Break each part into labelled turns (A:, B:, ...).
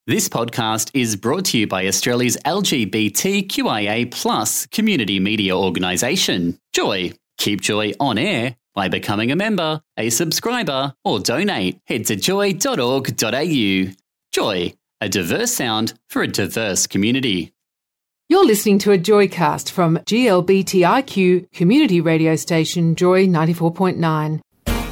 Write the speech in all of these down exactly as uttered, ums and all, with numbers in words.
A: This podcast is brought to you by Australia's L G B T Q I A plus community media organisation, Joy. Keep Joy on air by becoming a member, a subscriber, or donate. Head to joy dot org dot a u. Joy, a diverse sound for a diverse community.
B: You're listening to a Joycast from G L B T I Q community radio station Joy ninety-four point nine.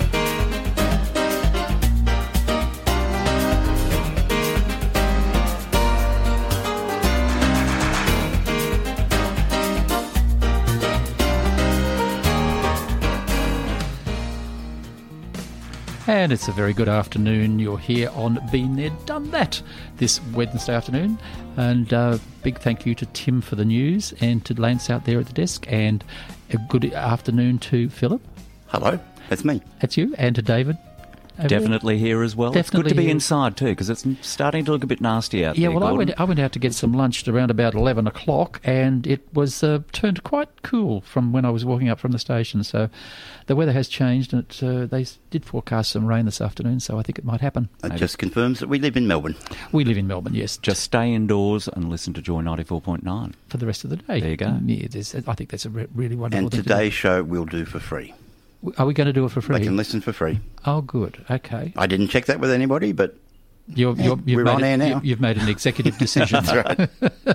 C: And it's a very good afternoon. You're here on Been There, Done That this Wednesday afternoon. And uh, big thank you to Tim for the news and to Lance out there at the desk. And a good afternoon to Philip.
D: Hello, that's me.
C: That's you. And to David.
E: Definitely
C: there.
E: here as well.
C: Definitely
E: it's good to be
C: here.
E: inside too, because it's starting to look a bit nasty out
C: yeah,
E: there.
C: Yeah, well, I
E: Gordon.
C: went, I went out to get some lunch at around about eleven o'clock, and it was uh, turned quite cool from when I was walking up from the station. So the weather has changed, and it, uh, they did forecast some rain this afternoon, so I think it might happen.
D: It just confirms that we live in Melbourne.
C: We live in Melbourne, yes.
E: Just stay indoors and listen to Joy ninety-four point nine.
C: For the rest of the day.
E: There you go.
C: Yeah, there's- I think that's a re- really wonderful
D: And
C: thing to
D: today's show we'll do for free.
C: do. Are we going to do it for free?
D: They can listen for free.
C: Oh, good. Okay.
D: I didn't check that with anybody, but
C: You're, you're, you've
D: we're
C: made
D: on
C: it-
D: air now.
C: you- You've made an executive decision.
D: that's right.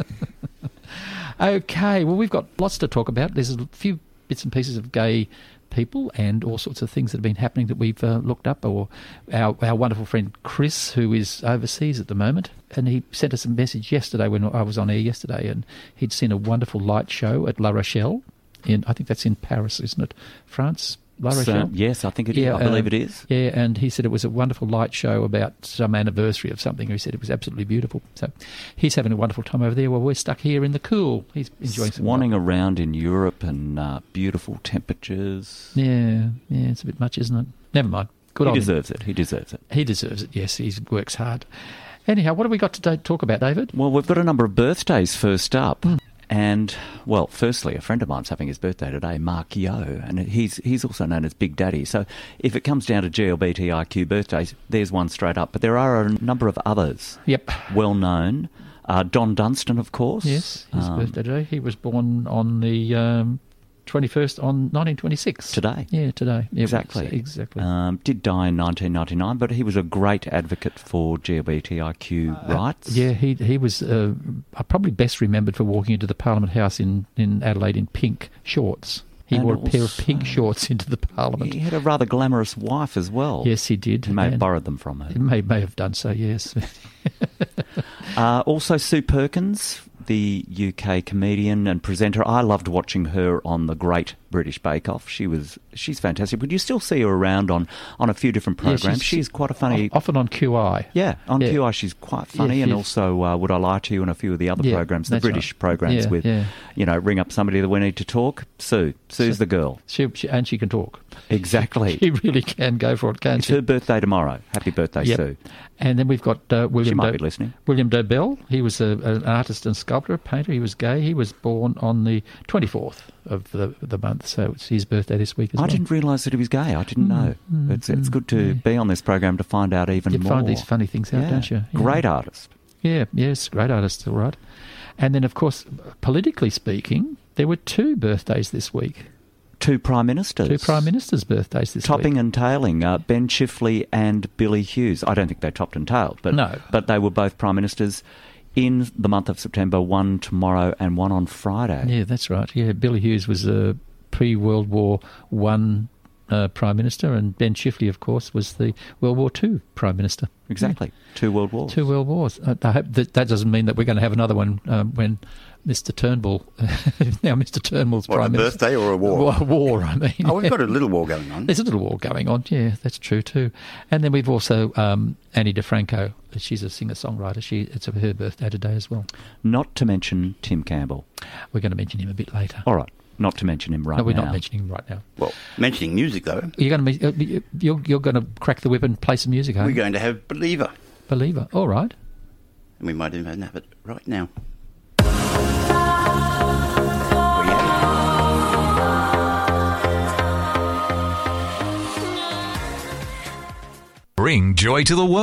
C: Okay, well, we've got lots to talk about. There's a few bits and pieces of gay people and all sorts of things that have been happening that we've uh, looked up. Or our, our wonderful friend Chris, who is overseas at the moment, and he sent us a message yesterday when I was on air yesterday, and he'd seen a wonderful light show at La Rochelle. In I think that's in Paris, isn't it? France? La Rochelle?
E: So, yes, I think it is.
C: Yeah,
E: I believe
C: um,
E: it is.
C: Yeah, and he said it was a wonderful light show about some anniversary of something. He said it was absolutely beautiful. So he's having a wonderful time over there while we're stuck here in the cool. He's enjoying some
E: Swanning around in Europe and uh, beautiful temperatures.
C: Yeah, yeah, it's a bit much, isn't it? Never mind. Good
E: he
C: on him.
E: deserves it. He deserves it.
C: He deserves it, yes. He works hard. Anyhow, what have we got to talk about, David?
E: Well, we've got a number of birthdays first up.
C: Mm.
E: And, well, firstly, a friend of mine's having his birthday today, Mark Yo, and he's he's also known as Big Daddy. So if it comes down to G L B T I Q birthdays, there's one straight up. But there are a number of others
C: Yep.
E: well known. Uh, Don Dunstan, of course.
C: Yes, his
E: Um,
C: birthday today. He was born on the um, twenty-first on nineteen twenty-six.
E: Today.
C: Yeah, today. Yeah,
E: Exactly.
C: Exactly.
E: Um, did die in nineteen ninety-nine, but he was a great advocate for G L B T I Q rights.
C: Yeah, he he was uh, probably best remembered for walking into the Parliament House in, in Adelaide in pink shorts. He
E: And
C: wore a pair of
E: also-
C: pink shorts into the Parliament.
E: He had a rather glamorous wife as well.
C: Yes, he did.
E: He may have
C: and
E: borrowed them from her.
C: He may, may have done so, yes.
E: Uh, also, Sue Perkins, the U K comedian and presenter. I loved watching her on the Great British Bake Off. She was she's fantastic. But you still see her around on, on a few different
C: Yeah,
E: programs. she's, quite a funny.
C: Often on Q I.
E: Yeah, on
C: Yeah.
E: Q I she's quite funny,
C: Yeah,
E: and
C: she's-
E: also uh, Would I Lie to You and a few of the other
C: Yeah,
E: programs, the
C: that's
E: British
C: right.
E: programs
C: Yeah,
E: with,
C: yeah.
E: you know, ring up somebody that we need to talk. Sue, Sue's
C: So-
E: the girl.
C: She, she, and she can talk.
E: Exactly.
C: She really can go for it, can't
E: It's
C: she?
E: her birthday tomorrow. Happy birthday,
C: Yep.
E: Sue.
C: And then we've got uh, William.
E: She might
C: Do-
E: be listening.
C: William Dobell. He was a, an artist and sculptor, a painter. He was gay. He was born on the twenty-fourth of the the month, so it's his birthday this week as
E: I
C: well.
E: didn't realise that he was gay. I didn't know.
C: mm,
E: it's it's
C: mm,
E: good to
C: yeah.
E: be on this program to find out even
C: You
E: more.
C: find these funny things out,
E: Yeah.
C: don't you? Yeah.
E: Great artist.
C: Yeah, yes, great artist, all right. And then, of course, politically speaking, there were two birthdays this week.
E: Two prime ministers.
C: Two prime ministers' birthdays this
E: Topping
C: week.
E: and tailing, uh, Ben Chifley and Billy Hughes. I don't think they topped and tailed, but
C: No.
E: but they were both prime ministers in the month of September. One tomorrow and one on Friday.
C: Yeah, that's right. Yeah, Billy Hughes was a pre-World War One uh, prime minister, and Ben Chifley, of course, was the World War Two prime minister.
E: Exactly. Two world wars.
C: Two world wars. I, I hope that that doesn't mean that we're going to have another one um, when Mister Turnbull, now Mister Turnbull's
D: What, a
C: prime minister.
D: birthday or a war?
C: A war, I mean.
D: Oh, we've got a little war going on.
C: There's a little war going on, yeah, that's true too. And then we've also um, Annie DeFranco. She's a singer-songwriter. She It's her birthday today as well.
E: Not to mention Tim Campbell.
C: We're going to mention him a bit later.
E: All right. Not to mention him right
C: no, we're
E: now.
C: not mentioning him right now.
D: Well, mentioning music, though,
C: You're going to be, uh, you're, you're going to crack the whip and play some music, aren't
D: we're
C: you?
D: going to have Believer.
C: Believer. All right.
D: And we might even have it right now.
F: Bring joy to the world.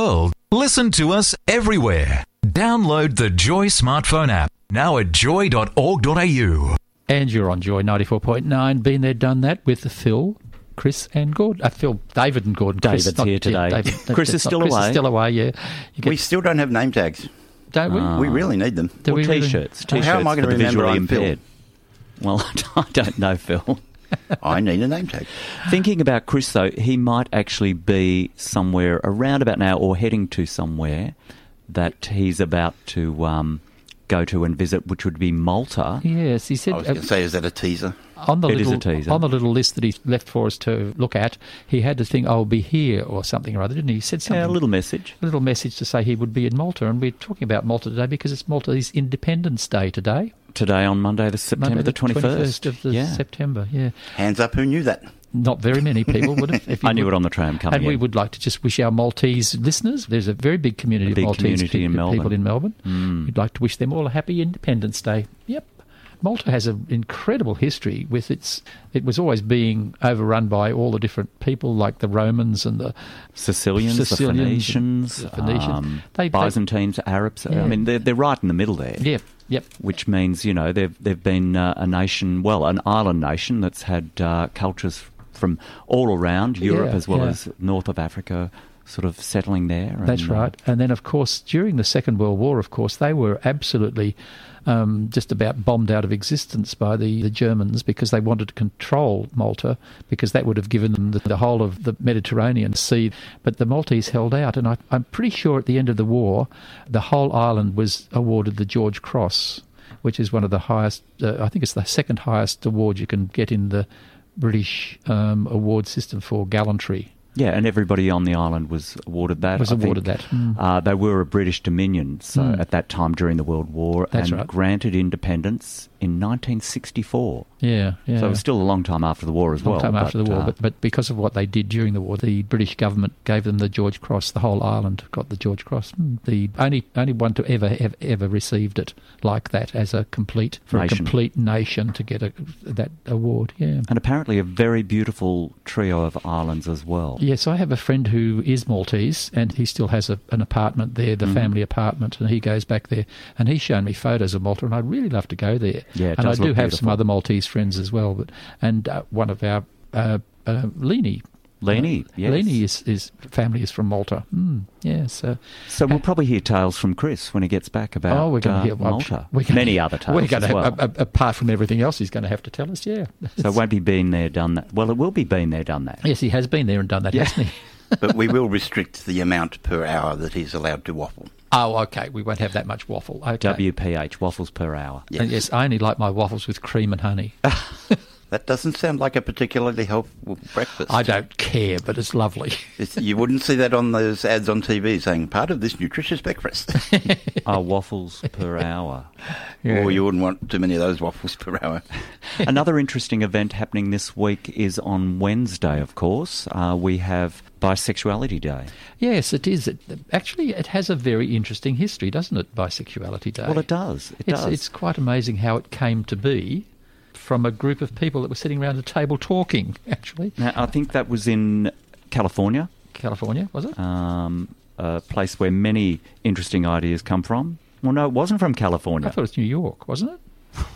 F: Listen to us everywhere. Download the Joy smartphone app now at joy dot org dot a u.
C: And you're on Joy ninety-four point nine. Been there, done that with Phil, Chris and Gordon. Uh, Phil, David and Gordon.
E: David's
C: Chris, not,
E: here today.
C: Yeah, David,
E: Chris is still
C: Chris
E: away.
C: Is still away, yeah. You get,
D: We still don't have name tags.
C: don't we?
E: Ah.
D: We really need them.
C: Do
E: Or
C: we really?
E: T-shirts.
D: Well,
E: T-shirts
D: how am I
E: for
D: gonna
E: the
D: remember
E: visually
D: I'm Phil?
E: impaired. Well, I don't know, Phil.
D: I need a name tag.
E: Thinking about Chris, though, he might actually be somewhere around about now or heading to somewhere that he's about to um, go to and visit, which would be Malta.
C: Yes, he said
D: I was
C: uh,
D: going to say, is that a teaser?
C: on the
E: It is
C: little
E: a teaser.
C: on the little list that he left for us to look at, he had to think, "I'll be here" or something or other, didn't he? He said something.
E: Yeah, a little message.
C: a little message to say he would be in Malta, and we're talking about Malta today because it's Malta's Independence Day today.
E: Today on Monday, the September
C: Monday,
E: the twenty-first.
C: of the
E: yeah.
C: September, yeah.
D: Hands up, who knew that?
C: Not very many people would have. If you
E: I knew
C: would.
E: it on the tram coming
C: And we
E: in.
C: would like to just wish our Maltese listeners, there's a very big community
E: A big
C: of Maltese
E: community
C: pe-
E: in
C: people
E: Melbourne.
C: in Melbourne.
E: Mm.
C: We'd like to wish them all a happy Independence Day. Yep. Malta has an incredible history with its, it was always being overrun by all the different people like the Romans and the
E: Sicilians,
C: Sicilians
E: the
C: and
E: Phoenicians,
C: the Phoenicians.
E: um,
C: They- they-
E: Byzantines, Arabs.
C: Yeah.
E: I mean, they're, they're right in the middle there.
C: yeah, yep.
E: Which means, you know, they've, they've been uh, a nation, well, an island nation that's had uh, cultures from all around Europe
C: Yeah,
E: as well
C: yeah.
E: as north of Africa sort of settling there.
C: That's
E: and, uh,
C: right. And then, of course, during the Second World War, of course, they were absolutely um, just about bombed out of existence by the, the Germans because they wanted to control Malta because that would have given them the, the whole of the Mediterranean Sea. But the Maltese held out, and I, I'm pretty sure at the end of the war, the whole island was awarded the George Cross, which is one of the highest, uh, I think it's the second highest award you can get in the British um, award system for gallantry.
E: Yeah, and everybody on the island was awarded that.
C: Was
E: I
C: awarded
E: think.
C: that. Mm.
E: Uh, they were a British dominion so
C: Mm.
E: at that time during the World War
C: That's
E: and
C: right.
E: granted independence in nineteen sixty-four.
C: Yeah, yeah.
E: So it was still a long time after the war as
C: long
E: well.
C: time after
E: but,
C: the war,
E: uh,
C: but but because of what they did during the war, the British government gave them the George Cross. The whole island got the George Cross. Mm, The only only one to ever ever, ever received it like that as a complete for
E: Nation.
C: a complete nation to get a, that award. Yeah.
E: and apparently a very beautiful trio of islands as well.
C: Yes, I have a friend who is Maltese, and he still has a, an apartment there, the
E: Mhm.
C: family apartment, and he goes back there, and he's shown me photos of Malta, and I'd really love to go there.
E: Yeah, it
C: and I
E: does
C: do
E: look
C: have some
E: beautiful.
C: other Maltese friends as well, but and uh, one of our uh, uh, Leni.
E: Leni, yes.
C: Leni is, is family is from Malta. Mm, yeah, so
E: So we'll probably hear tales from Chris when he gets back about
C: oh, we're going
E: uh,
C: to hear well,
E: Malta.
C: We're gonna,
E: Many other tales
C: We're going
E: as
C: to
E: well.
C: have, a, a, apart from everything else, he's going to have to tell us. Yeah.
E: So it won't be been there, done that. Well, it will be been there, done that.
C: Yes, he has been there and done that,
E: Yeah.
C: hasn't he?
D: But we will restrict the amount per hour that he's allowed to waffle.
C: Oh, okay. We won't have that much waffle. Okay.
E: W P H, waffles per hour.
D: Yes.
C: And yes, I only like my waffles with cream and honey.
D: That doesn't sound like a particularly healthful breakfast.
C: I don't care, but it's lovely.
D: It's, you wouldn't see that on those ads on T V saying part of this nutritious breakfast.
E: Oh, waffles per hour.
C: Yeah.
D: Or you wouldn't want too many of those waffles per hour.
E: Another interesting event happening this week is on Wednesday, of course. Uh, we have Bisexuality Day.
C: Yes, it is. It, actually, it has a very interesting history, doesn't it, Bisexuality Day?
E: Well, it does. It
C: it's,
E: does.
C: it's quite amazing how it came to be from a group of people that were sitting around a table talking, actually.
E: Now, I think that was in California,
C: California, was it?
E: um, a place where many interesting ideas come from. Well, no, it wasn't from
C: I
E: California.
C: thought it was New York, wasn't it?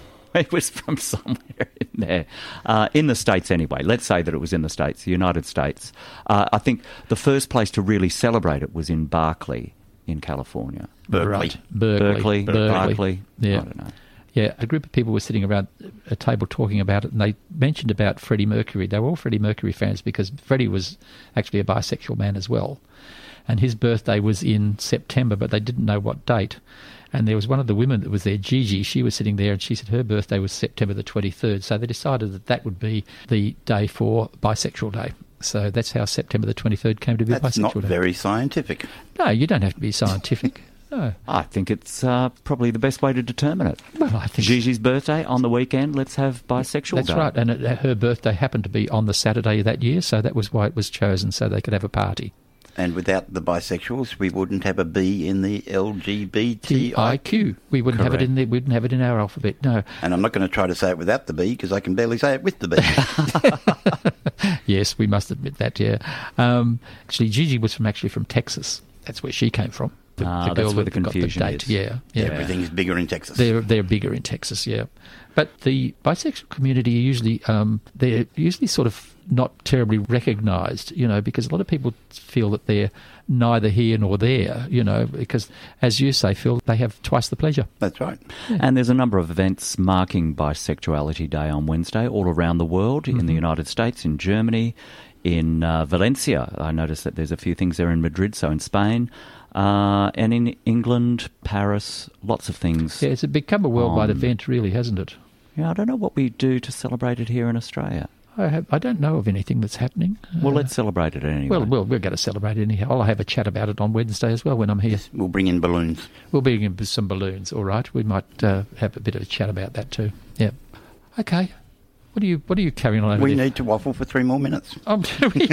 E: It was from somewhere in there. Uh, in the States, anyway. Let's say that it was in the States, the United States. Uh, I think the first place to really celebrate it was in Berkeley, in California.
D: Berkeley.
C: Right. Berkeley.
E: Berkeley, Berkeley.
C: Yeah.
E: I don't know.
C: Yeah, a group of people were sitting around a table talking about it, and they mentioned about Freddie Mercury. They were all Freddie Mercury fans because Freddie was actually a bisexual man as well. And his birthday was in September, but they didn't know what date. And there was one of the women that was there, Gigi, she was sitting there, and she said her birthday was September the twenty-third. So they decided that that would be the day for Bisexual Day. So that's how September the twenty-third came to be
D: That's
C: Bisexual
D: not
C: Day.
D: very scientific.
C: No, you don't have to be scientific. No.
E: I think it's uh, probably the best way to determine it.
C: Well, I think
E: Gigi's birthday on the weekend, let's have Bisexual
C: that's
E: Day.
C: right. And it, her birthday happened to be on the Saturday that year, so that was why it was chosen, so they could have a party.
D: And without the bisexuals, we wouldn't have a B in the L G B T I Q.
C: T I Q. We wouldn't have it
E: Correct.
C: in the, we wouldn't have it in our alphabet. No.
D: And I'm not going to try to say it without the B because I can barely say it with the B.
C: Yes, we must admit that. Yeah. Um, actually, Gigi was from actually from Texas. That's where she came from. The,
E: Ah,
C: the
E: that's
C: girl
E: where
C: that
E: the
C: got
E: confusion
C: date.
E: is.
C: Yeah, yeah.
D: Everything's bigger in Texas.
C: They're they're bigger in Texas, yeah. But the bisexual community are usually um, they're usually sort of not terribly recognised, you know, because a lot of people feel that they're neither here nor there, you know, because as you say, Phil, they have twice the pleasure.
D: That's right.
E: And there's a number of events marking Bisexuality Day on Wednesday all around the world, in the United States, in Germany, in uh, Valencia. I noticed that there's a few things there in Madrid, so in Spain. Uh, and in England, Paris, lots of things.
C: Yeah, it's become a worldwide
E: Um,
C: event, really, hasn't it?
E: Yeah, I don't know what we do to celebrate it here in Australia.
C: I have, I don't know of anything that's happening.
E: Well,
C: Uh,
E: let's celebrate it anyway.
C: Well, well, we're going to celebrate it anyhow. I'll have a chat about it on Wednesday as well when I'm here.
D: We'll bring in balloons.
C: We'll bring in some balloons, all right? We might uh, have a bit of a chat about that too. Yeah. Okay. What are you What are you carrying on over
D: We
C: there?
D: need to waffle for three more minutes.
C: Um, we,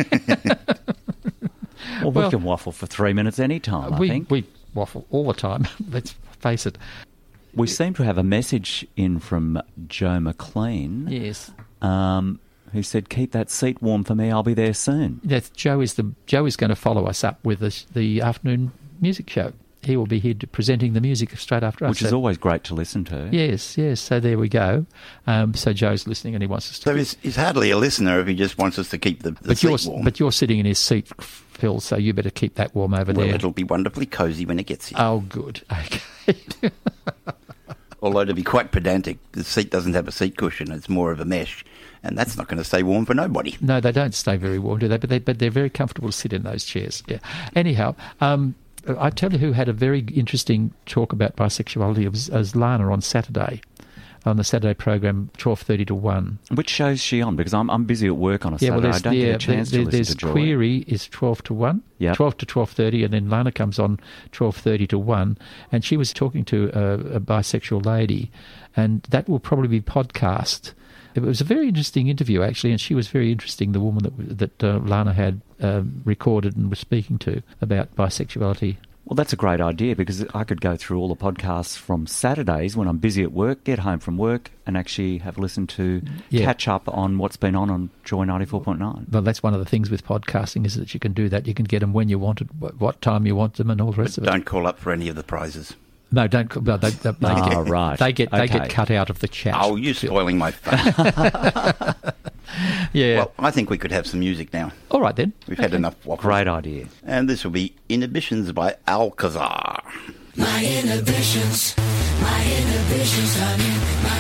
E: well,
C: well,
E: we can waffle for three minutes any time, I
C: we,
E: think.
C: we waffle all the time. Let's face it.
E: We seem to have a message in from Joe McLean,
C: Yes.
E: um, who said, keep that seat warm for me, I'll be there soon.
C: That's, Joe is the Joe is going to follow us up with the, the afternoon music show. He will be here to, presenting the music straight after us.
E: Which is
C: So-
E: always great to listen to.
C: Yes, yes. So there we go. Um, so Joe's listening and he wants us to.
D: So he's, he's hardly a listener if he just wants us to keep the, the
C: but you're
D: seat warm.
C: but you're sitting in his seat, Phil. So you better keep that warm over
D: well,
C: there.
D: it'll be wonderfully cosy when it gets here.
C: Oh, good. Okay.
D: Although, to be quite pedantic, the seat doesn't have a seat cushion. It's more of a mesh. And that's not going to stay warm for nobody.
C: No, they don't stay very warm, do they? But they but they're very comfortable to sit in those chairs. Yeah. Anyhow, um, I tell you who had a very interesting talk about bisexuality was, was Lana on Saturday, on the Saturday program, twelve thirty to one.
E: Which show's she on? Because I'm I'm busy at work on a
C: Yeah, well,
E: Saturday. I
C: there's,
E: don't
C: yeah,
E: get a chance
C: there,
E: to listen
C: there's
E: to Joy.
C: Query is twelve to one,
E: Yep.
C: twelve to twelve thirty, and then Lana comes on twelve thirty to one, and she was talking to a, a bisexual lady, and that will probably be podcast. It was a very interesting interview, actually, and she was very interesting, the woman that that uh, Lana had um, recorded and was speaking to about bisexuality.
E: Well, that's a great idea, because I could go through all the podcasts from Saturdays when I'm busy at work, get home from work, and actually have listened to
C: Yeah.
E: catch up on what's been on on Joy ninety-four point nine.
C: Well, that's one of the things with podcasting is that you can do that. You can get them when you want it, what, what time you want them, and all the rest of it.
D: Don't call up for any of the prizes.
C: No, don't. No, they, they, they
E: Ah,
C: get,
E: right.
C: They get they
E: Okay.
C: get cut out of the chat.
D: Oh, you're spoiling my fun.
C: yeah.
D: Well, I think we could have some music now.
C: all right then.
D: We've had enough waffle.
E: Great idea.
D: And this will be Inhibitions by Alcazar.
G: My inhibitions, my inhibitions, honey,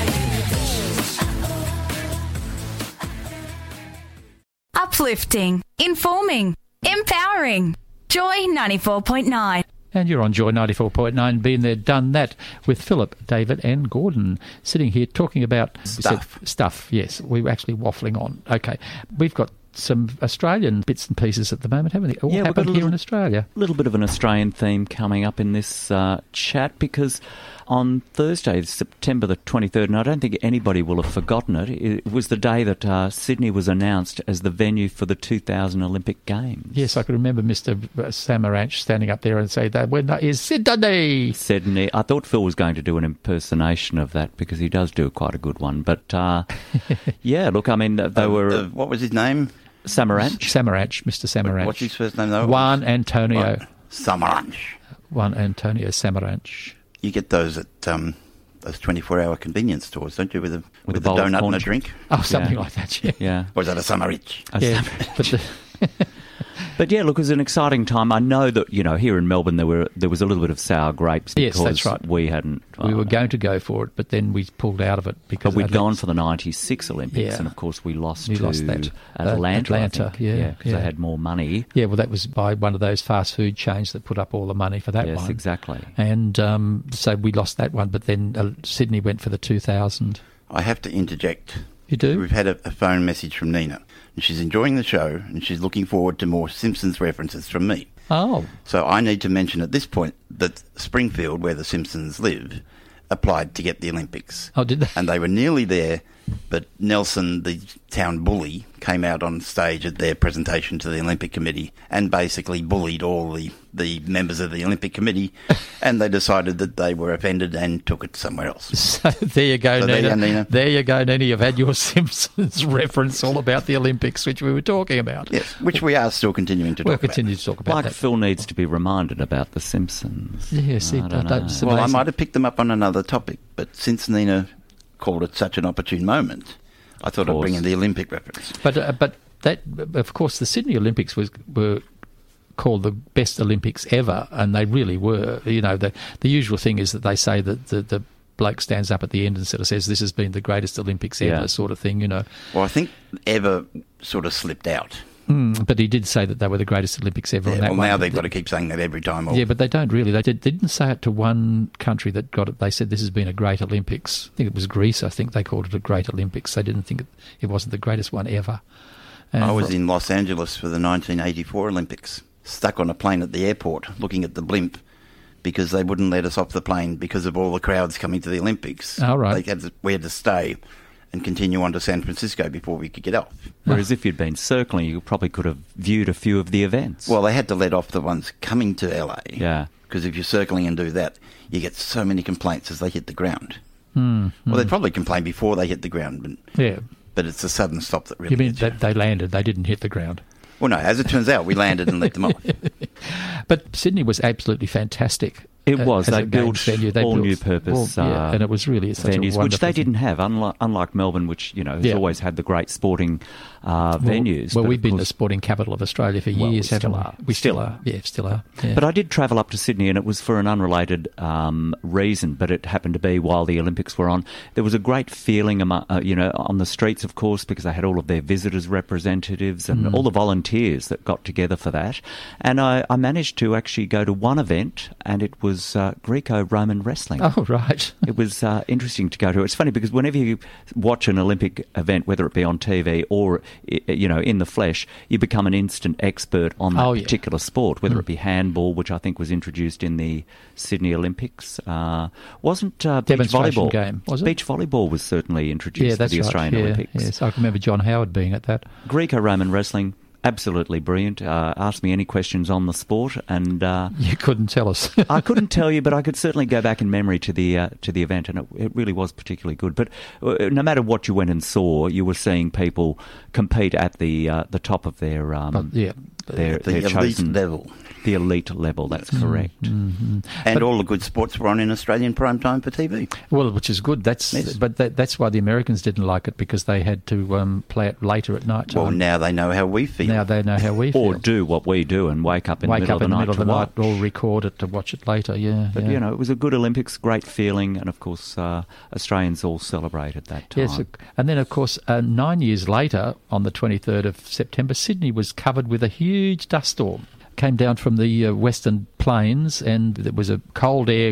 G: my inhibitions.
H: Uplifting, informing, empowering. Joy ninety-four point nine.
C: And you're on Joy ninety-four point nine, been there, done that, with Philip, David and Gordon, sitting here talking about...
D: Stuff.
C: Said, stuff, yes. We were actually waffling on. Okay. We've got some Australian bits and pieces at the moment, haven't we? All
E: Yeah, we've got
C: happened
E: a
C: here
E: little-
C: in Australia.
E: A little bit of an Australian theme coming up in this uh, chat, because on Thursday, September the twenty-third, and I don't think anybody will have forgotten it, it was the day that uh, Sydney was announced as the venue for the two thousand Olympic Games.
C: Yes, I can remember Mister Samaranch standing up there and say that when that is Sydney.
E: Sydney. I thought Phil was going to do an impersonation of that, because he does do quite a good one. But uh, yeah, look, I mean, they
D: Uh,
E: were
D: uh, what was his name?
E: Samaranch.
C: Samaranch, Mister Samaranch.
D: What's his first name, though?
C: Juan Antonio.
D: Right. Samaranch.
C: Juan Antonio Samaranch.
D: You get those at um, those twenty-four hour convenience stores, don't you, with a, with
E: a
D: a
E: bowl of
D: donut and
E: corn-
D: a drink?
C: Oh, something
E: Yeah.
C: like that, yeah.
E: Yeah.
D: Or is that a Samarich?
E: A
C: Yeah,
E: Samaranch.
C: but the,
E: But yeah, look, it was an exciting time. I know that, you know, here in Melbourne there were there was a little bit of sour grapes
C: Yes,
E: because
C: that's right.
E: we hadn't.
C: we were
E: uh,
C: going to go for it, but then we pulled out of it because
E: But we'd
C: they
E: gone
C: let-
E: for the ninety-six Olympics,
C: Yeah.
E: and of course we lost
C: We
E: to
C: lost that. Uh,
E: Atlanta. I
C: Atlanta,
E: think.
C: yeah,
E: because
C: yeah.
E: they had more money.
C: Yeah, well, that was by one of those fast food chains that put up all the money for that
E: Yes,
C: one.
E: exactly.
C: And um, so we lost that one, but then uh, Sydney went for the two thousand.
D: I have to interject.
C: You do?
D: We've had a, a phone message from Nina, and she's enjoying the show, and she's looking forward to more Simpsons references from me.
C: Oh,
D: So I need to mention at this point that Springfield, where the Simpsons live, applied to get the Olympics.
C: oh, did they?
D: And they were nearly there, but Nelson, the town bully, came out on stage at their presentation to the Olympic Committee and basically bullied all the the members of the Olympic Committee, and they decided that they were offended and took it somewhere else.
C: So there you go,
D: So there
C: Nina.
D: you go, Nina.
C: There you go, Nina. You've had your Simpsons reference all about the Olympics, which we were talking about.
D: Yes, which we are still continuing to
C: We'll
D: talk about.
C: continue to talk about
E: Like
C: that.
E: Phil needs to be reminded about The Simpsons.
C: Yes,
E: I
C: it-
E: don't
C: I
E: know.
C: don't- it's
D: Well, I
C: amazing.
D: might have picked them up on another topic, but since Nina called it such an opportune moment, I thought I'd
E: course.
D: bring in the Olympic reference.
C: But uh, but that of course the Sydney Olympics was were called the best Olympics ever, and they really were. You know, the the usual thing is that they say that the, the bloke stands up at the end and sort of says this has been the greatest Olympics ever,
E: Yeah.
C: sort of thing. You know,
D: Well, I think ever sort of slipped out.
C: mm, but he did say that they were the greatest Olympics ever.
D: Yeah,
C: and that
D: well,
C: one,
D: now they've got to keep saying that every time. Or,
C: Yeah, but they don't really. They, did, they didn't say it to one country that got it. They said this has been a great Olympics. I think it was Greece. I think they called it a great Olympics. They didn't think it, it wasn't the greatest one ever. And
D: I was in Los Angeles for the nineteen eighty-four Olympics, stuck on a plane at the airport looking at the blimp because they wouldn't let us off the plane because of all the crowds coming to the Olympics.
C: Oh, right.
D: They had to, we had to stay and continue on to San Francisco before we could get off.
E: Whereas if you'd been circling, you probably could have viewed a few of the events.
D: Well, they had to let off the ones coming to L A.
E: Yeah.
D: Because if you're circling and do that, you get so many complaints as they hit the ground.
C: Mm,
D: Well, they'd probably complain before they hit the ground, but,
C: yeah.
D: but it's the sudden stop that really
C: You mean
D: gets you.
C: that they landed? They didn't hit the ground.
D: Well, no, as it turns out, we landed and let them off.
C: But Sydney was absolutely fantastic.
E: It
C: uh,
E: was.
C: as
E: They
C: a games
E: built
C: venue. They
E: all
C: built
E: new purpose,
C: all- yeah,
E: uh,
C: and it was really such a
E: venues, which
C: wonderful
E: they
C: thing.
E: didn't have, unlike, unlike Melbourne, which you know has
C: Yeah.
E: always had the great sporting uh,
C: Well-
E: venues.
C: Well,
E: but
C: we've
E: of
C: been the
E: course-
C: sporting capital of Australia for
E: Well, we
C: years,
E: still
C: haven't
E: are.
C: we? We
E: Still
C: still
E: are.
C: are. Yeah, still are. Yeah.
E: But I did travel up to Sydney, and it was for an unrelated um, reason. But it happened to be while the Olympics were on. There was a great feeling, amo- uh, you know, on the streets, of course, because they had all of their visitors' representatives and
C: Mm.
E: all the volunteers that got together for that. And I, I managed to actually go to one event, and it was uh, Greco-Roman wrestling.
C: Oh, right.
E: It was uh, interesting to go to. It's funny because whenever you watch an Olympic event, whether it be on T V or i- you know in the flesh, you become an instant expert on that
C: Oh, yeah.
E: particular sport. Whether
C: Mm.
E: it be handball, which I think was introduced in the Sydney Olympics, uh, wasn't uh, beach
C: Demonstration
E: volleyball.
C: game, was it?
E: Beach volleyball was certainly introduced
C: Yeah,
E: for
C: that's
E: the
C: right.
E: Australian
C: yeah,
E: Olympics.
C: Yes, I can remember John Howard being at that.
E: Greco-Roman wrestling. Absolutely brilliant. Uh, asked me any questions on the sport, and uh,
C: You couldn't tell us.
E: I couldn't tell you, but I could certainly go back in memory to the uh, to the event, and it, it really was particularly good. But uh, no matter what you went and saw, you were seeing people compete at the uh, the top of their um,
C: Oh, yeah.
E: their,
D: The
E: their
D: elite
E: chosen
D: level.
E: the elite level. That's correct.
C: Mm-hmm.
D: And all the good sports were on in Australian prime time for T V.
C: Well, which is good. That's
D: Yes.
C: but that, that's why the Americans didn't like it, because they had to um, play it later at night time.
D: Well, now they know how we feel.
C: Now they know how we feel.
E: Or do what we do and wake up in
C: Wake
E: the middle
C: up
E: of
C: in
E: the
C: the
E: night
C: middle of the
E: to
C: night,
E: watch.
C: or record it to watch it later. Yeah,
E: But
C: yeah.
E: you know, it was a good Olympics, great feeling, and of course, uh, Australians all celebrated that time.
C: Yes, and then of course, uh, nine years later, on the twenty-third of September, Sydney was covered with a huge dust storm. Came down from the uh, western plains, and there was a cold air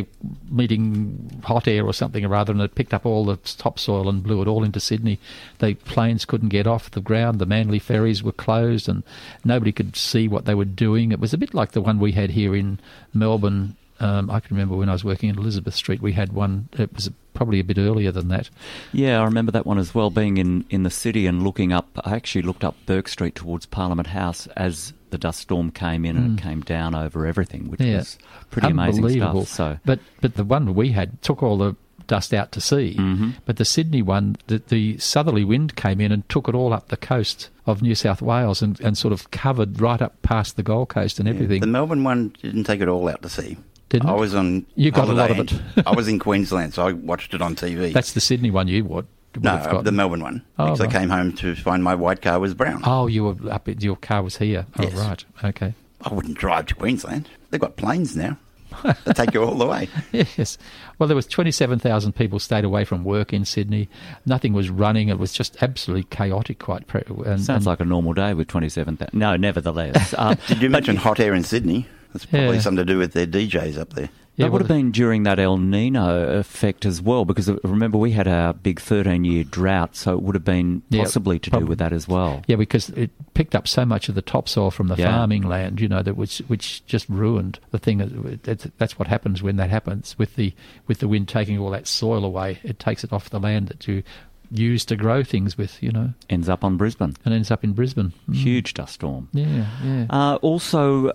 C: meeting hot air or something or other, and it picked up all the topsoil and blew it all into Sydney. The planes couldn't get off the ground. The Manly ferries were closed, and nobody could see what they were doing. It was a bit like the one we had here in Melbourne. Um, I can remember when I was working in Elizabeth Street, we had one. It was probably a bit earlier than that.
E: Yeah, I remember that one as well, being in, in the city and looking up. I actually looked up Burke Street towards Parliament House as the dust storm came in and it came down over everything, which
C: Yeah.
E: was pretty amazing
C: Unbelievable.
E: stuff. So,
C: But but the one we had took all the dust out to sea.
E: Mhm.
C: But the Sydney one, the, the southerly wind came in and took it all up the coast of New South Wales and, and sort of covered right up past the Gold Coast and everything.
D: The Melbourne one didn't take it all out to sea.
C: Didn't
D: I
C: it?
D: was on
C: You got a lot
D: holiday
C: of
D: and I was in Queensland, so I watched it on T V.
C: That's the Sydney one you would, would
D: no,
C: have gotten.
D: the Melbourne one.
C: Oh,
D: because
C: right.
D: I came home to find my white car was brown.
C: Oh, you were up. Your car was here. Oh,
D: Yes.
C: right. Okay.
D: I wouldn't drive to Queensland. They've got planes now. They take you all the way.
C: Yes. Well, there was twenty-seven thousand people stayed away from work in Sydney. Nothing was running. It was just absolutely chaotic. Quite. Pre- and,
E: sounds
C: and-
E: like a normal day with twenty-seven thousand. No, nevertheless. Um,
D: Did you
E: but-
D: mention hot air in Sydney? That's probably
C: Yeah.
D: something to do with their D Js up there.
C: Yeah,
E: that would
C: well,
E: have been during that El Nino effect as well, because uh, remember we had our big thirteen-year drought, so it would have been
C: Yeah,
E: possibly to
C: prob-
E: do with that as well.
C: Yeah, because it picked up so much of the topsoil from the
E: Yeah.
C: farming land, you know, that which which just ruined the thing. That's, that's what happens when that happens with the with the wind taking all that soil away. It takes it off the land that you use to grow things with, you know,
E: Ends up on Brisbane.
C: and ends up in Brisbane. Mm.
E: Huge dust storm.
C: Yeah, yeah.
E: Uh, also,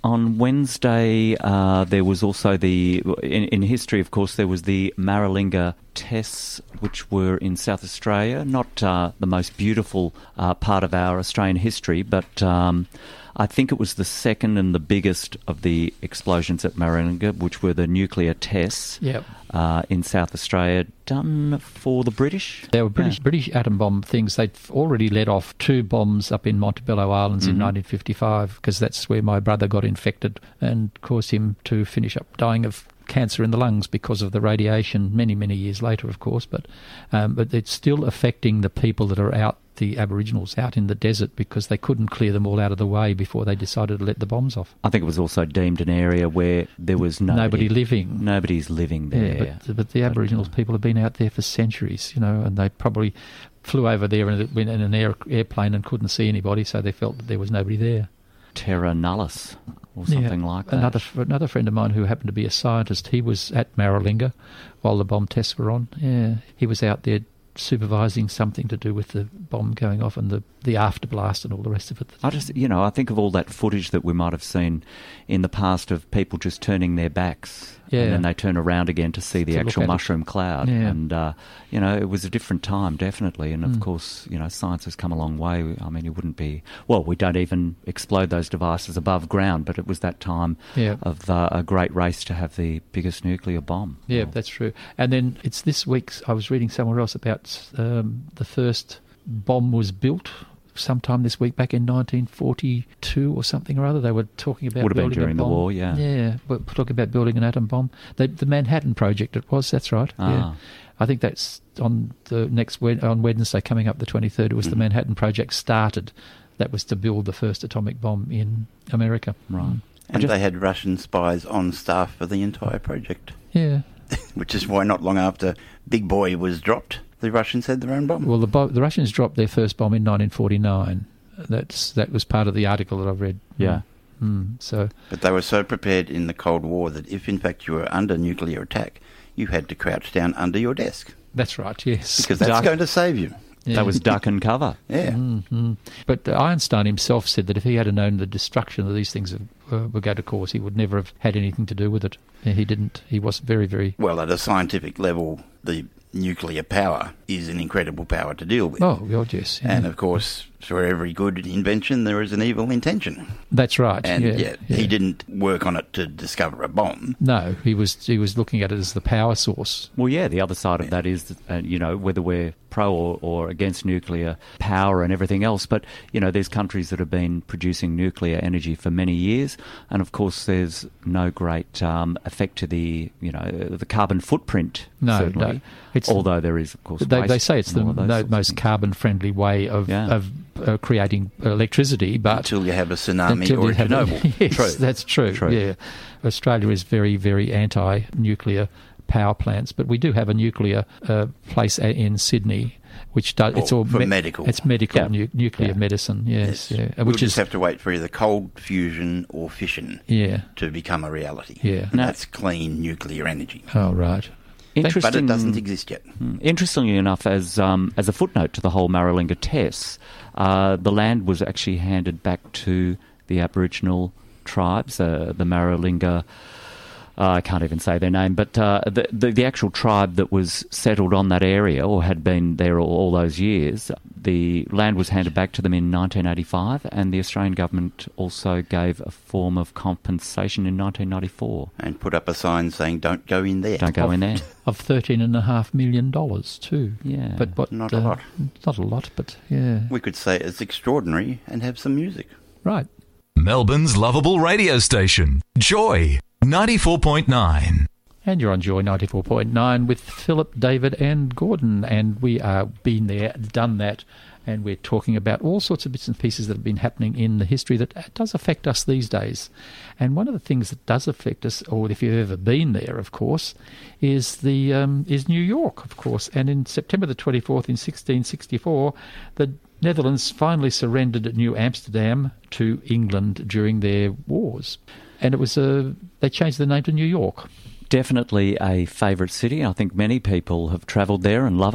E: On Wednesday, uh, there was also the, in, in history, of course, there was the Maralinga tests, which were in South Australia. Not uh, the most beautiful uh, part of our Australian history, but um, I think it was the second and the biggest of the explosions at Maralinga, which were the nuclear tests
C: Yep.
E: uh, in South Australia, done for the British.
C: They were British British atom bomb things. They'd already let off two bombs up in Montebello Islands
E: Mm-hmm.
C: in nineteen fifty-five, because that's where my brother got infected and caused him to finish up dying of cancer in the lungs because of the radiation many, many years later, of course. But um, but it's still affecting the people that are out, the Aboriginals out in the desert, because they couldn't clear them all out of the way before they decided to let the bombs off.
E: I think it was also deemed an area where there was nobody,
C: Nobody living.
E: Nobody's living there.
C: Yeah, but, but the Aboriginal people have been out there for centuries, you know, and they probably flew over there in, a, in an air, airplane and couldn't see anybody, so they felt that there was nobody there.
E: Terra nullis or something
C: Yeah.
E: like that.
C: Another another friend of mine who happened to be a scientist, he was at Maralinga while the bomb tests were on. Yeah, he was out there supervising something to do with the bomb going off and the, the afterblast and all the rest of it.
E: I just, you know, I think of all that footage that we might have seen in the past of people just turning their backs,
C: Yeah.
E: and then they turn around again to see the
C: To look
E: actual
C: at it.
E: mushroom cloud.
C: Yeah.
E: And, uh, you know, it was a different time, definitely. And, of
C: Mm.
E: course, you know, science has come a long way. I mean, it wouldn't be... Well, we don't even explode those devices above ground, but it was that time
C: Yeah.
E: of uh, a great race to have the biggest nuclear bomb.
C: Yeah, that's true. And then it's this week's, I was reading somewhere else about um, the first bomb was built sometime this week back in nineteen forty-two or something or other. They were talking about
E: Would have been
C: building
E: during
C: a
E: the
C: bomb.
E: war, yeah.
C: Yeah, we're talking about building an atom bomb. The, the Manhattan Project it was, that's right.
E: Ah.
C: Yeah. I think that's on the next Wed- on Wednesday coming up the twenty-third. It was the Manhattan Project started. That was to build the first atomic bomb in America.
E: Right.
D: And
E: just-
D: they had Russian spies on staff for the entire project,
C: Yeah.
D: which is why not long after Big Boy was dropped, the Russians had their own bomb.
C: Well, the, bo- the Russians dropped their first bomb in nineteen forty-nine. That's that was part of the article that I've read.
E: Yeah.
C: Mm, so
D: But they were so prepared in the Cold War that if in fact you were under nuclear attack, you had to crouch down under your desk,
C: that's right. Yes.
D: because that's
E: Duck.
D: going to save you.
C: Yeah.
E: That was duck and cover.
D: Yeah.
C: Mm-hmm. But uh, Einstein himself said that if he had known the destruction that these things uh, were going to cause, he would never have had anything to do with it. Yeah, he didn't. He was very, very...
D: Well, at a scientific level, the nuclear power is an incredible power to deal with.
C: Oh, God, yes. Yeah.
D: And of course, for every good invention, there is an evil intention.
C: That's right.
D: And
C: yeah,
D: yeah,
C: yeah.
D: he didn't work on it to discover a bomb.
C: No, he was he was looking at it as the power source.
E: Well, yeah, the other side of that is, that, uh, you know, whether we're pro or, or against nuclear power and everything else, but, you know, there's countries that have been producing nuclear energy for many years, and of course there's no great um, effect to the, you know, the carbon footprint,
C: No,
E: certainly,
C: no. It's-
E: although there is, of course,
C: They, they
E: waste
C: say it's
E: and
C: the
E: all of those
C: no,
E: sorts of
C: most
E: things.
C: carbon-friendly way of,
E: Yeah.
C: of uh, creating electricity, but...
D: Until you have a tsunami
C: Until
D: or
C: you
D: a
C: have a-
D: Chernobyl.
C: Yes,
E: True.
C: that's true.
E: True.
C: Yeah, Australia is very, very anti-nuclear power plants, but we do have a nuclear uh, place a- in Sydney, which does. It's
D: Oh,
C: all
D: for medical.
C: It's medical
E: Yeah.
C: nu- nuclear
E: Yeah.
C: medicine. Yes, yeah.
D: We'll
C: Which
D: just
C: is
D: have to wait for either cold fusion or fission
C: yeah,
D: to become a reality.
C: yeah.
D: And that's clean nuclear energy.
C: Oh right.
E: Interesting,
D: But it doesn't exist yet.
E: Mm. Interestingly enough, as um, as a footnote to the whole Maralinga tests, uh, the land was actually handed back to the Aboriginal tribes, uh, the Maralinga. Uh, I can't even say their name, but uh, the, the the actual tribe that was settled on that area or had been there all, all those years, the land was handed back to them in nineteen eighty-five, and the Australian government also gave a form of compensation in nineteen ninety-four.
D: And put up a sign saying, don't go in there.
E: Don't go in there.
C: Of thirteen and a half million dollars too.
E: Yeah.
C: But what?
D: Not a
C: uh,
D: lot.
C: Not a lot, but yeah.
D: We could say it's extraordinary and have some music.
C: Right.
F: Melbourne's lovable radio station, Joy ninety-four point nine.
C: And you're on Joy ninety-four point nine with Philip, David and Gordon. And we are been there, done that, and we're talking about all sorts of bits and pieces that have been happening in the history that does affect us these days. And one of the things that does affect us, or if you've ever been there, of course, is the um, is New York, of course. And in September the twenty-fourth in sixteen sixty-four, the Netherlands finally surrendered New Amsterdam to England during their wars. And it was a, they changed the name to New York.
E: Definitely a favourite city. I think many people have travelled there and love it.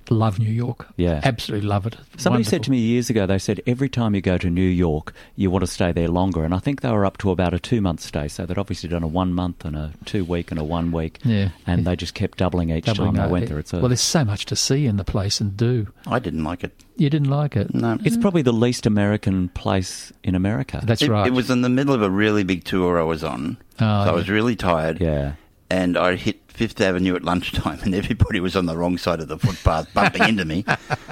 C: love New York.
E: Yeah.
C: Absolutely love it.
E: Somebody
C: Wonderful.
E: said to me years ago, they said every time you go to New York, you want to stay there longer. And I think they were up to about a two-month stay. So they'd obviously done a one-month and a two-week and a one-week.
C: Yeah.
E: And they just kept doubling each
C: Doubling
E: time
C: up.
E: they went there. It's a,
C: Well, there's so much to see in the place and do.
D: I didn't like it.
C: You didn't like it?
D: No.
E: it's probably the least American place in America.
C: That's
D: It,
C: right.
D: it was in the middle of a really big tour I was on,
C: Oh,
D: so
C: yeah.
D: I was really tired.
E: Yeah.
D: And I hit Fifth Avenue at lunchtime, and everybody was on the wrong side of the footpath, bumping into me.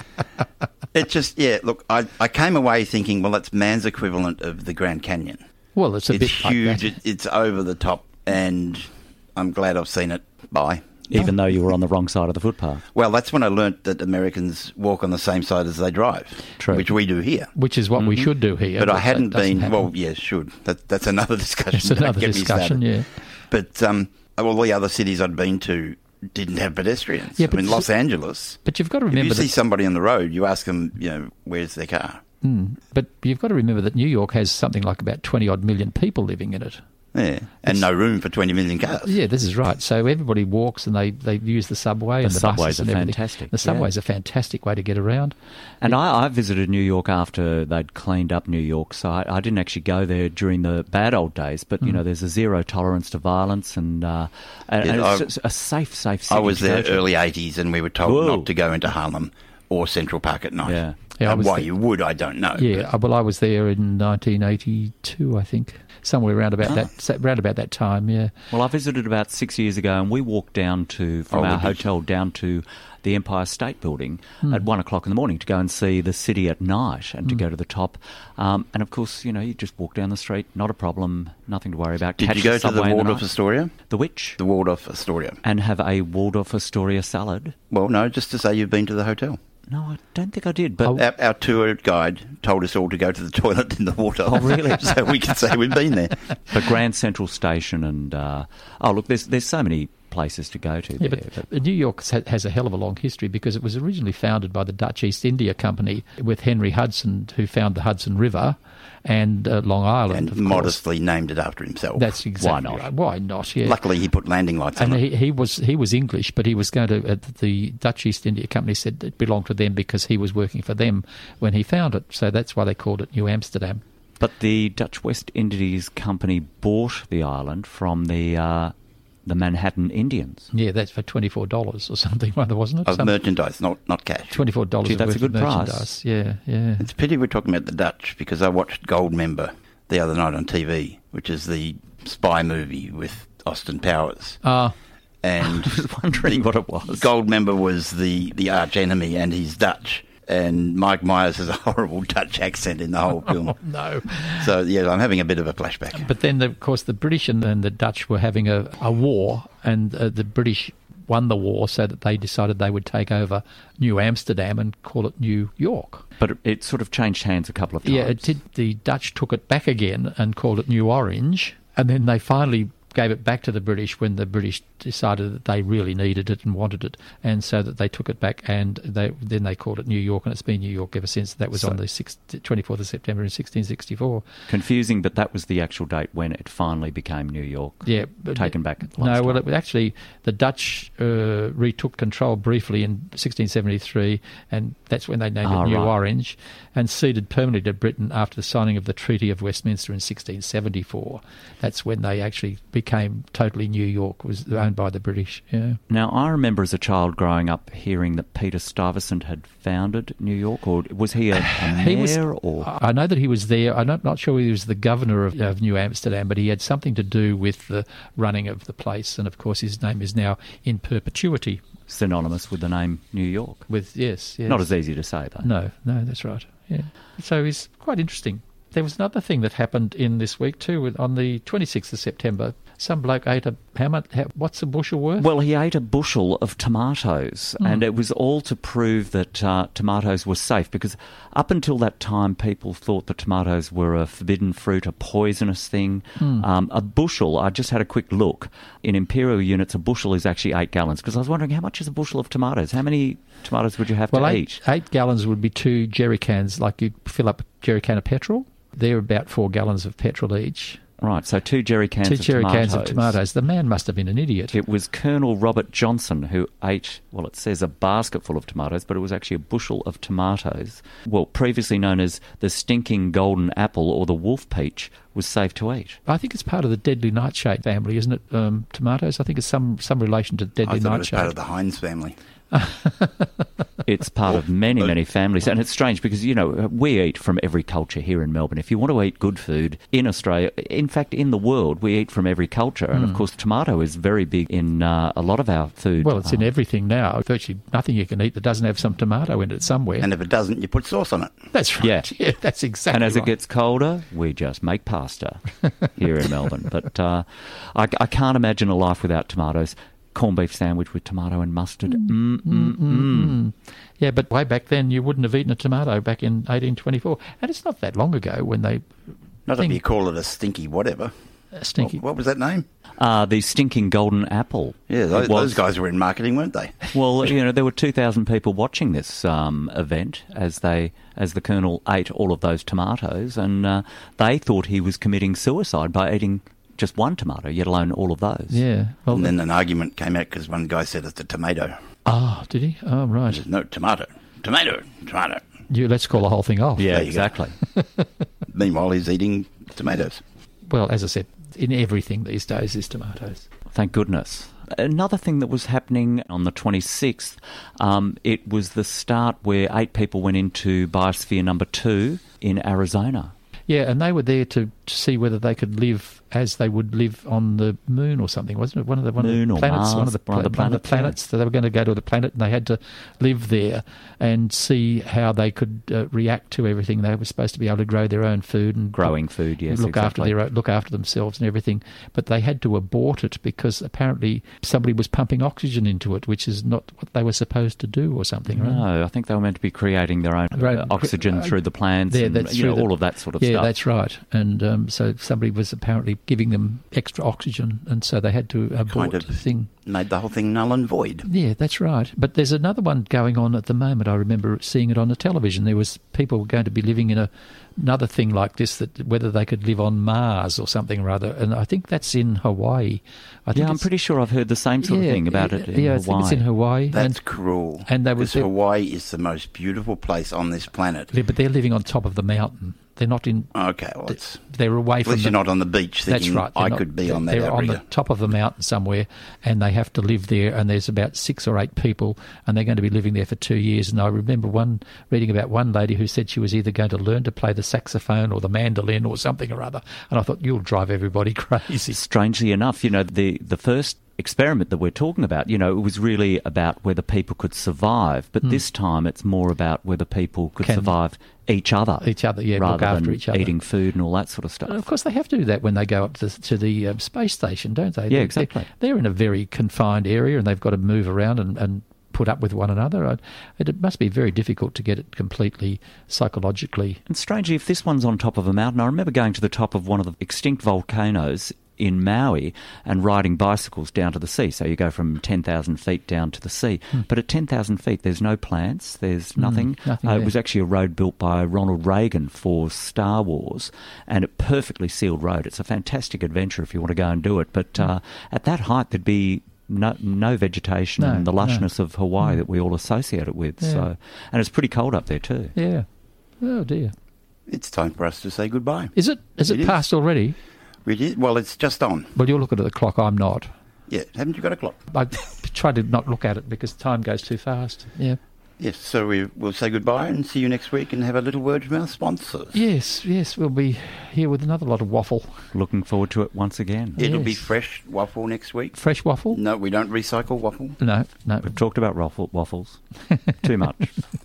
D: It just, yeah. Look, I, I came away thinking, well, that's man's equivalent of the Grand Canyon.
C: Well, it's a
D: It's
C: bit
D: huge.
C: like that.
D: it, it's over the top, and I'm glad I've seen it. Bye.
E: Even though you were on the wrong side of the footpath.
D: Well, that's when I learnt that Americans walk on the same side as they drive,
E: True.
D: which we do here.
C: Which is what we should do here.
D: But I
C: that
D: hadn't
C: doesn't
D: been.
C: happen.
D: Well, yeah, should. That, that's another discussion.
C: It's
D: Don't
C: another
D: get me
C: discussion,
D: started.
C: yeah.
D: But um, all the other cities I'd been to didn't have pedestrians.
C: Yeah,
D: I
C: but
D: mean,
C: s-
D: Los Angeles.
C: But you've got to
D: If
C: remember
D: you see
C: that,
D: somebody on the road, you ask them, you know, where's their car?
C: but you've got to remember that New York has something like about twenty odd million people living in it.
D: Yeah, and no room for twenty million cars.
C: Yeah, this is right. So everybody walks and they, they use the subway and the
E: subways
C: buses and
E: are
C: everything.
E: fantastic,
C: The subway's
E: yeah.
C: a fantastic way to get around.
E: And I, I visited New York after they'd cleaned up New York, so I, I didn't actually go there during the bad old days. But, you know, there's a zero tolerance to violence and, uh, and,
D: Yeah,
E: and
D: I-
E: it's just a safe, safe city
D: I was
E: to
D: there
E: go to.
D: early eighties, and we were told
E: Whoa.
D: not to go into Harlem or Central Park at night.
E: Yeah.
C: Yeah, I
D: and
C: was
D: why
C: there-
D: you would, I don't know.
C: Yeah, uh, well, I was there in nineteen eighty-two, I think, somewhere around about that sa- round about that time. Yeah,
E: Well, I visited about six years ago, and we walked down to from
D: Oh,
E: our
D: would you?
E: hotel down to the Empire State Building
C: Hmm.
E: at one o'clock in the morning to go and see the city at night and to
C: Hmm.
E: go to the top. Um, and of course, you know, you just walk down the street, not a problem, nothing to worry about.
D: Did
E: Catch
D: you go to the
E: subway in
D: Waldorf
E: night.
D: Astoria?
E: The which?
D: The Waldorf Astoria.
E: And have a Waldorf Astoria salad.
D: Well, no, just to say you've been to the hotel.
E: No, I don't think I did. But
C: Oh.
D: Our, our tour guide told us all to go to the toilet in the water.
E: Oh, really?
D: So we could say we've been there.
E: but Grand Central Station and uh, oh, look, there's there's so many places to go to
C: yeah,
E: there.
C: but New York ha- has a hell of a long history because it was originally founded by the Dutch East India Company with Henry Hudson, who found the Hudson River and uh, Long Island.
D: And
C: of course.
D: modestly named it after himself.
C: That's exactly
E: not?
C: right. Why not? Yeah.
D: Luckily, he put landing lights on
C: And
D: it.
C: he, he was he was English, but he was going to. Uh, the Dutch East India Company said it belonged to them because he was working for them when he found it. So that's why they called it New Amsterdam.
E: But the Dutch West Indies Company bought the island from the uh, the Manhattan Indians.
C: Yeah, that's for twenty four dollars or something, wasn't it?
D: Of
C: Some-
D: merchandise, not not cash.
C: Twenty four dollars.
E: Gee, that's a
C: worth of
E: good price.
C: merchandise. Yeah, yeah.
D: It's a pity we're talking about the Dutch because I watched Goldmember the other night on T V, which is the spy movie with Austin Powers.
C: Ah,
D: And
E: I was wondering what it was.
D: Goldmember was the, the arch enemy, and he's Dutch. And Mike Myers has a horrible Dutch accent in the whole film.
C: no.
D: So, yeah, I'm having a bit of a flashback.
C: But then, of course, the British and, and the Dutch were having a, a war, and uh, the British won the war, so that they decided they would take over New Amsterdam and call it New York.
E: But it, it sort of changed hands a couple of times.
C: Yeah, it did. The Dutch took it back again and called it New Orange, and then they finally gave it back to the British when the British decided that they really needed it and wanted it, and so that they took it back, and they then they called it New York, and it's been New York ever since. That was
E: So-
C: on the twenty-fourth of September in sixteen sixty-four.
E: Confusing, but that was the actual date when it finally became New York.
C: Yeah, but
E: Taken back last
C: No, well,
E: time.
C: it was actually the Dutch uh, retook control briefly in sixteen seventy-three, and that's when they named
E: Ah,
C: it New
E: right.
C: Orange, and ceded permanently to Britain after the signing of the Treaty of Westminster in sixteen seventy-four. That's when they actually became totally New York, was owned by the British. Yeah.
E: Now, I remember as a child growing up hearing that Peter Stuyvesant had founded New York, or was he a, a
C: He was-
E: mayor? or
C: I know that he was there. I'm not, not sure whether he was the governor of, of New Amsterdam, but he had something to do with the running of the place. And of course, his name is now in perpetuity.
E: synonymous with the name New York?
C: With yes, yes.
E: Not as easy to say, though.
C: No, no, that's right. Yeah. So it's quite interesting. There was another thing that happened in this week too. with- On the twenty-sixth of September, some bloke ate a how much? How, what's a bushel worth?
E: Well, he ate a bushel of tomatoes,
C: Hmm.
E: and it was all to prove that uh, tomatoes were safe, because up until that time, people thought that tomatoes were a forbidden fruit, a poisonous thing.
C: Hmm.
E: Um, a bushel, I just had a quick look, in imperial units, a bushel is actually eight gallons, because I was wondering, how much is a bushel of tomatoes? How many tomatoes would you have
C: well,
E: to
C: eight,
E: eat?
C: eight gallons would be two jerry cans, like you fill up a jerry can of petrol. They're about four gallons of petrol each.
E: Right, so two jerry cans
C: Two
E: of
C: jerry
E: tomatoes.
C: cans of tomatoes. The man must have been an idiot.
E: It was Colonel Robert Johnson who ate, well, it says a basket full of tomatoes, but it was actually a bushel of tomatoes. Well, previously known as the stinking golden apple or the wolf peach, was safe to eat.
C: I think it's part of the deadly nightshade family, isn't it? Um, tomatoes. I think it's some some relation to
D: I
C: deadly
D: thought it was
C: nightshade.
D: part of the Heinz family.
E: It's part of many, many families. And it's strange because, you know, we eat from every culture here in Melbourne. If you want to eat good food in Australia, in fact, in the world, we eat from every culture. And, of course, tomato is very big in uh, a lot of our food.
C: Well, it's in
E: Uh,
C: everything now. Virtually nothing you can eat that doesn't have some tomato in it somewhere.
D: And if it doesn't, you put sauce on it.
C: That's right.
E: Yeah.
C: Yeah, that's exactly
E: And as
C: right.
E: it gets colder, we just make pasta here in Melbourne. But uh, I, I can't imagine a life without tomatoes. Corned beef sandwich with tomato and mustard. Mm, mm, mm.
C: Yeah, but way back then you wouldn't have eaten a tomato back in eighteen twenty-four. And it's not that long ago when they...
D: Not
C: Think-
D: if you call it a stinky whatever.
C: Uh, stinky.
D: What, what was that name?
E: Uh, the stinking golden apple.
D: Yeah, those,
E: It was-
D: those guys were in marketing, weren't they?
E: Well, you know, there were two thousand people watching this um, event as they, as the Colonel ate all of those tomatoes, and uh, they thought he was committing suicide by eating just one tomato, yet alone all of those.
C: Yeah. Well,
D: And then an argument came out because one guy said it's a tomato.
C: oh, did he? Oh, right.
D: There's no tomato. Tomato. Tomato.
C: You, let's call the whole thing off.
E: Yeah,
D: There you go.
E: exactly.
D: Meanwhile, he's eating tomatoes.
C: Well, as I said, in everything these days is tomatoes.
E: Thank goodness. Another thing that was happening on the twenty-sixth, um, it was the start where eight people went into Biosphere number two in Arizona.
C: Yeah, and they were there to, to see whether they could live as they would live on the moon or something, wasn't it? One of the one
E: Moon
C: of
E: or
C: the planets,
E: Mars,
C: one of the,
E: one of the
C: pla- one of the
E: planets, yeah.
C: planets. So they were going to go to the planet, and they had to live there and see how they could uh, react to everything. They were supposed to be able to grow their own food and
E: Growing food, yes,
C: look after
E: exactly.
C: their own- look after themselves and everything. But they had to abort it because apparently somebody was pumping oxygen into it, which is not what they were supposed to do, or something. Right?
E: No, I think they were meant to be creating their own
C: Right.
E: uh, oxygen
C: Uh,
E: through the plants
C: Yeah,
E: and
C: that's
E: you
C: through
E: know,
C: the-
E: all of that sort of
C: yeah,
E: stuff.
C: that's right. And um, so somebody was apparently giving them extra oxygen, and so they had to abort
D: Kind of
C: the thing.
D: made the whole thing null and void.
C: Yeah, that's right. But there's another one going on at the moment. I remember seeing it on the television. There was people going to be living in a, another thing like this, that whether they could live on Mars or something or other. And I think that's in Hawaii. I think
E: Yeah, I'm
C: it's-
E: pretty sure I've heard the same sort
C: yeah,
E: of thing about
C: yeah,
E: it in
C: yeah, I
E: Hawaii.
C: think it's in Hawaii.
D: That's
C: and,
D: cruel.
C: and they
D: Because
C: was-
D: Hawaii is the most beautiful place on this planet.
C: yeah, but they're living on top of the mountain. They're not in.
D: Okay, well, it's,
C: They're away
D: at
C: from.
D: least
C: the,
D: you're not on the beach
C: That's
D: thinking,
C: right. They're
D: I
C: not-
D: could be on that
C: They're on the
D: outrigger.
C: top of the mountain somewhere, and they have to live there. And there's about six or eight people, and they're going to be living there for two years. And I remember one reading about one lady who said she was either going to learn to play the saxophone or the mandolin or something or other. And I thought, you'll drive everybody crazy.
E: Strangely enough, you know, the, the first experiment that we're talking about, you know, it was really about whether people could survive. But this time it's more about whether people could
C: Can-
E: survive each other.
C: Each other, yeah,
E: rather
C: look after
E: than
C: each other.
E: eating food and all that sort of stuff.
C: And of course, they have to do that when they go up to, to the um, space station, don't they?
E: Yeah,
C: They're-
E: exactly.
C: They're in a very confined area, and they've got to move around and, and put up with one another. I, it must be very difficult to get it completely psychologically.
E: And strangely, if this one's on top of a mountain, I remember going to the top of one of the extinct volcanoes in Maui and riding bicycles down to the sea. So you go from ten thousand feet down to the sea. But at ten thousand feet, there's no plants, there's nothing.
C: nothing
E: uh, it
C: there.
E: was actually a road built by Ronald Reagan for Star Wars, and a perfectly sealed road. It's a fantastic adventure if you want to go and do it. But uh, at that height, there'd be no, no vegetation
C: No,
E: and the
C: no.
E: lushness of Hawaii that we all associate it with.
C: Yeah.
E: So, and it's pretty cold up there too.
C: Yeah. Oh dear.
D: It's time for us to say goodbye.
C: Is it? Is it,
D: It is.
C: past already?
D: It is, well, it's just on.
C: Well, you're looking at the clock. I'm not.
D: Yeah, haven't you got a clock?
C: I try to not look at it because time goes too fast. Yeah.
D: Yes, so we, we'll say goodbye and see you next week and have a little word from our sponsors.
C: Yes. Yes. We'll be here with another lot of waffle.
E: Looking forward to it once again.
D: It'll be
C: Yes.
D: fresh waffle next week.
C: Fresh waffle?
D: No, we don't recycle waffle.
C: No. No.
E: We've talked about waffle, waffles too much.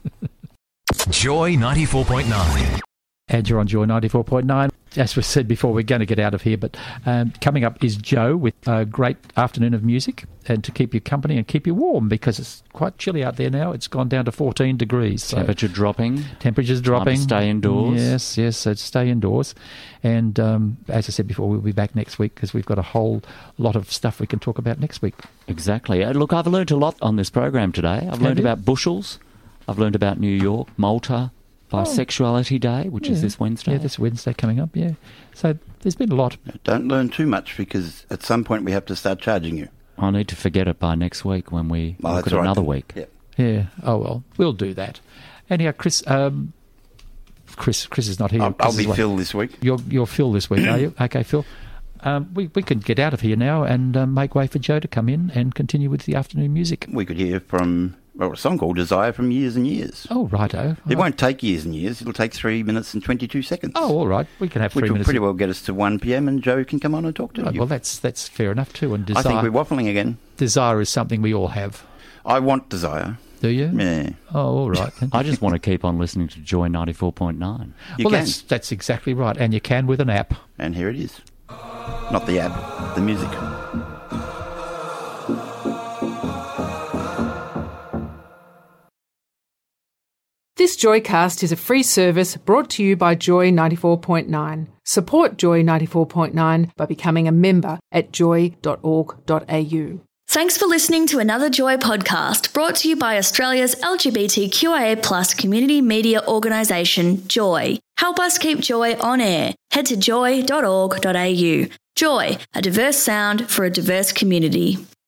F: Joy ninety-four point nine.
C: And you're on Joy ninety-four point nine. As we said before, we're going to get out of here, but um, coming up is Joe with a great afternoon of music and to keep you company and keep you warm because it's quite chilly out there now. It's gone down to fourteen degrees. So
E: Temperature dropping.
C: temperatures
E: Time to
C: dropping.
E: stay indoors.
C: Yes, yes, so stay indoors. And um, as I said before, we'll be back next week because we've got a whole lot of stuff we can talk about next week.
E: Exactly. Uh, Look, I've learned a lot on this program today. I've
C: Have
E: learned
C: you?
E: about bushels. I've learned about New York, Malta, Bisexuality Day, which
C: Yeah.
E: is this Wednesday.
C: Yeah, this Wednesday coming up, yeah. So there's been a lot.
D: Don't learn too much because at some point we have to start charging you.
E: I need to forget it by next week when we
D: Well,
E: look
D: that's
E: at
D: all right
E: another
D: then.
E: week.
D: Yeah.
C: Yeah. Oh, well, we'll do that. Anyhow, Chris, um, Chris, Chris is not here.
D: I'll,
C: Chris
D: I'll
C: is
D: be
C: away.
D: Phil this week.
C: You're, you're Phil this week, are you? Okay, Phil. Um, we, we can get out of here now and um, make way for Joe to come in and continue with the afternoon music.
D: We could hear from, well, a song called Desire from Years and Years.
C: Oh, righto.
D: It won't take years and years. It'll take three minutes and twenty-two seconds.
C: Oh, all right. We can have
D: Which
C: three
D: will
C: minutes.
D: pretty well get us to one p.m. and Joe can come on and talk to
C: Right,
D: you.
C: well, that's that's fair enough too. And
D: I
C: desire,
D: think we're waffling again.
C: desire is something we all have.
D: I want desire.
C: Do you?
D: Yeah.
C: Oh, all right. Then.
E: I just want to keep on listening to Joy ninety-four point nine.
D: You
C: well,
D: can.
C: that's that's exactly right, and you can with an app.
D: And here it is. Not the app, the music.
B: This Joycast is a free service brought to you by Joy ninety-four point nine. Support Joy ninety-four point nine by becoming a member at joy dot org dot a u.
I: Thanks for listening to another Joy podcast brought to you by Australia's L G B T Q I A plus community media organisation, Joy. Help us keep Joy on air. Head to joy dot org dot a u. Joy, a diverse sound for a diverse community.